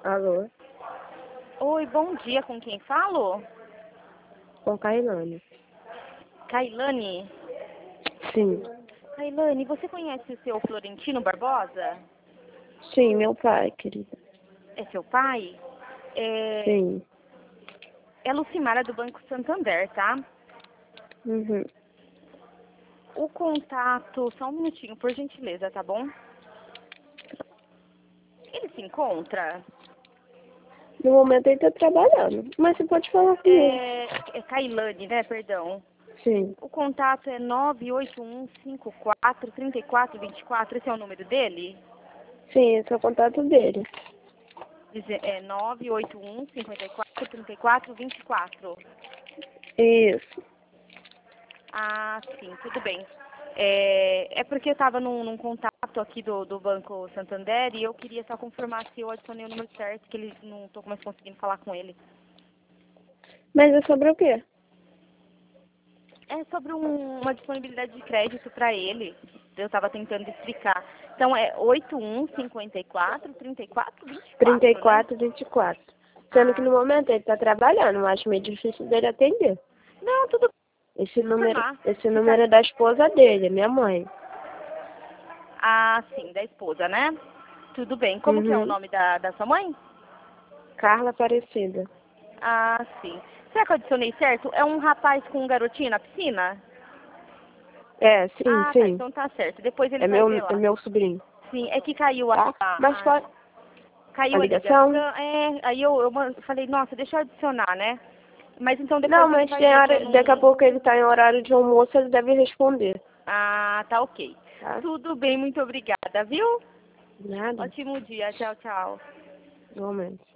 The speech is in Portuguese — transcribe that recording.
Alô? Oi, bom dia. Com quem falo? Com Kailane. Kailane? Sim. Kailane, você conhece o seu Florentino Barbosa? Sim, meu pai, querida. É seu pai? Sim. É Lucimara do Banco Santander, tá? Uhum. O contato, só um minutinho, por gentileza, tá bom? Ele se encontra? No momento ele tá trabalhando. Mas você pode falar comigo. É Kailane, né? Perdão. Sim. O contato é 981543424. Esse é o número dele? Sim, esse é o contato dele. É 981543424. Isso. Ah, sim, tudo bem. É porque eu estava num contato aqui do Banco Santander e eu queria só confirmar se eu adicionei o número certo, que ele não estou mais conseguindo falar com ele. Mas é sobre o quê? É sobre uma disponibilidade de crédito para ele. Eu estava tentando explicar. Então é 81543424, né? 3424. Sendo que Ah, no momento ele tá trabalhando. Eu acho meio difícil dele atender. não, tudo bem. Esse número, Confirmar. esse número é da esposa dele, minha mãe. Ah, sim, da esposa, né? Tudo bem. Como que é o Uhum. nome da sua mãe? Carla Aparecida. Ah, sim. Será que eu adicionei certo? É um rapaz com um garotinho na piscina? É, sim, Ah, tá. sim. Então tá certo. Depois ele É vai meu, ver é lá. meu sobrinho. Sim, é que caiu Tá? Mas pode... A caiu a ligação. ligação? Aí eu falei, nossa, deixa eu adicionar, né? Mas então Não, depois ele mas vai tem ver que eu hora, daqui a não... pouco ele tá em horário de almoço, ele deve responder, Ah, tá ok. tá? Tudo bem, muito obrigada, viu? Nada, Ótimo dia. Tchau, tchau. igualmente.